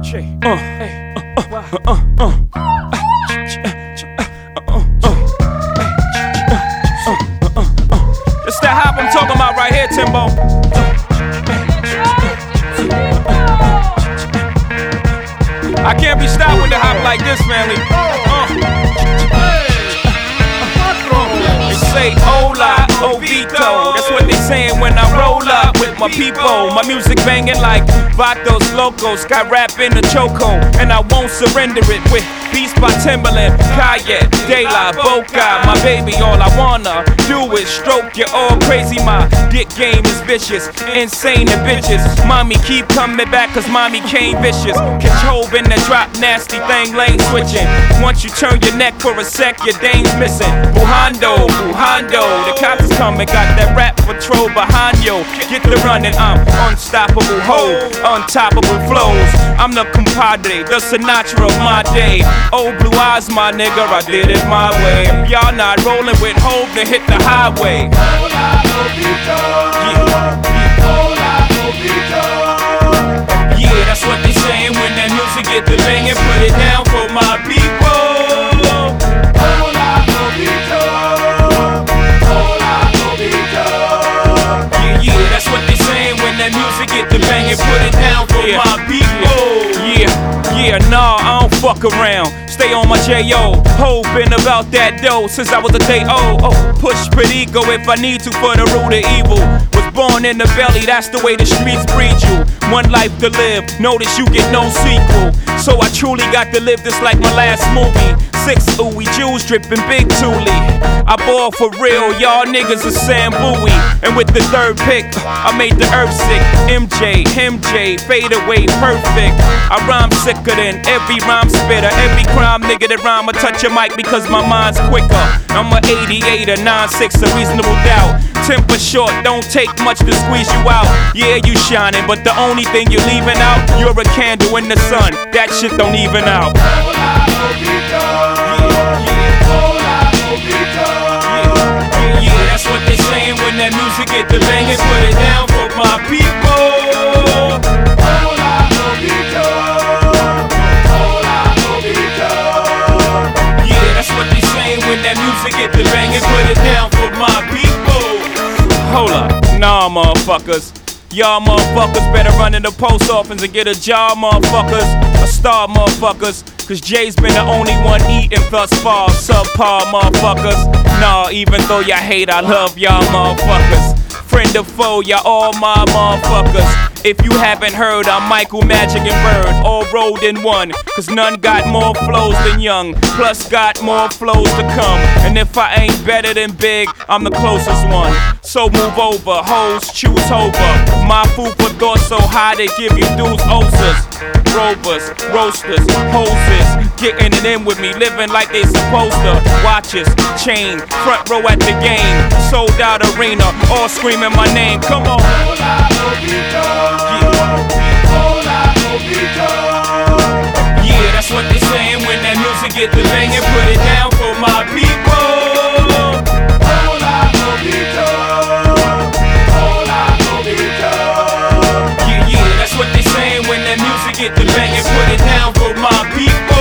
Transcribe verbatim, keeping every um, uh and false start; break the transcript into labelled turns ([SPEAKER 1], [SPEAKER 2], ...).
[SPEAKER 1] Uh, uh, uh, uh, uh. It's that hop I'm talking about right here, Timbo. I can't be stopped with the hop like this, family. Uh. They say hola, Ovito. That's what they saying when I roll up with my people. My music banging like Vatos Locos. Got rap in the choco, and I won't surrender it with Beast by Timberland, Kanye, De La Boca. My baby, all I wanna do is stroke you all crazy. My dick game is vicious, insane and bitches. Mommy keep coming back cause mommy came vicious. Control in the drop, nasty thing, lane switching. Once you turn your neck for a sec, your dame's missing. Buhando, Buhando, the cops is coming, got that rap patrol behind you. Get the running, I'm unstoppable, ho, untoppable flows. I'm the compadre, the Sinatra of my day. Old blue eyes, my nigga, I did it my way. If y'all not rolling with hope, then hit the highway.
[SPEAKER 2] Hola, Ovito.
[SPEAKER 1] Yeah.
[SPEAKER 2] Hola, Ovito.
[SPEAKER 1] Yeah, that's what they saying when that music get the banging. Put it down for my people.
[SPEAKER 2] Hola, Ovito. Hola, Ovito.
[SPEAKER 1] Yeah, yeah, that's what they saying when that music get the banging. Put it down for
[SPEAKER 3] Yeah.
[SPEAKER 1] my people. Yeah, yeah, nah, I don't fuck around. Stay on my J O. Hoping about that dough since I was a day old. Oh, push perigo if I need to for the root of evil. Was born in the belly, that's the way the streets breed you. One life to live, notice you get no sequel. So I truly got to live this like my last movie. Six ooey Jews dripping big Thule. I ball for real, y'all niggas are Sam Bowie. And with the third pick, I made the earth sick. M J, M J, fade away, perfect. I rhyme sicker than every rhyme spitter. Every crime nigga that rhyme, I touch your mic because my mind's quicker. I'm a eighty-eight, a nine six, a reasonable doubt. Temper short, don't take much to squeeze you out. Yeah, you shining, but the only thing you're leaving out, you're a candle in the sun. That shit don't even out.
[SPEAKER 2] Hola, Ovito. Hola, Ovito.
[SPEAKER 1] Yeah, yeah, that's what they saying when that music get the banging. Put it down for my people.
[SPEAKER 2] Hola, Ovito. Hola, Ovito.
[SPEAKER 1] Yeah, that's what they saying when that music get the banging. Put it down for my people. Hold up, nah, motherfuckers. Y'all motherfuckers better run in the post office and get a job, motherfuckers. A star, motherfuckers. Cause Jay's been the only one eating thus far. Subpar, motherfuckers. Nah, even though y'all hate, I love y'all, motherfuckers. Friend or foe, y'all all my motherfuckers. If you haven't heard, I'm Michael, Magic, and Bird, all rolled in one. Cause none got more flows than Young, plus got more flows to come. And if I ain't better than Big, I'm the closest one. So move over, hoes, choose over. My food for thought so high they give you dudes ulcers. Rovers, roasters, hoses, getting it in with me, living like they supposed to. Watches, chain, front row at the game, sold out arena, all screaming my name. Come on.
[SPEAKER 2] Hola, Ovito. Hola, Ovito.
[SPEAKER 1] Yeah, that's what they saying when that music get the banging. Put it down for my people.
[SPEAKER 2] Hola, Ovito. Hola, Ovito.
[SPEAKER 1] Yeah, yeah, that's what they saying when that music get the banging. Put it down for my people.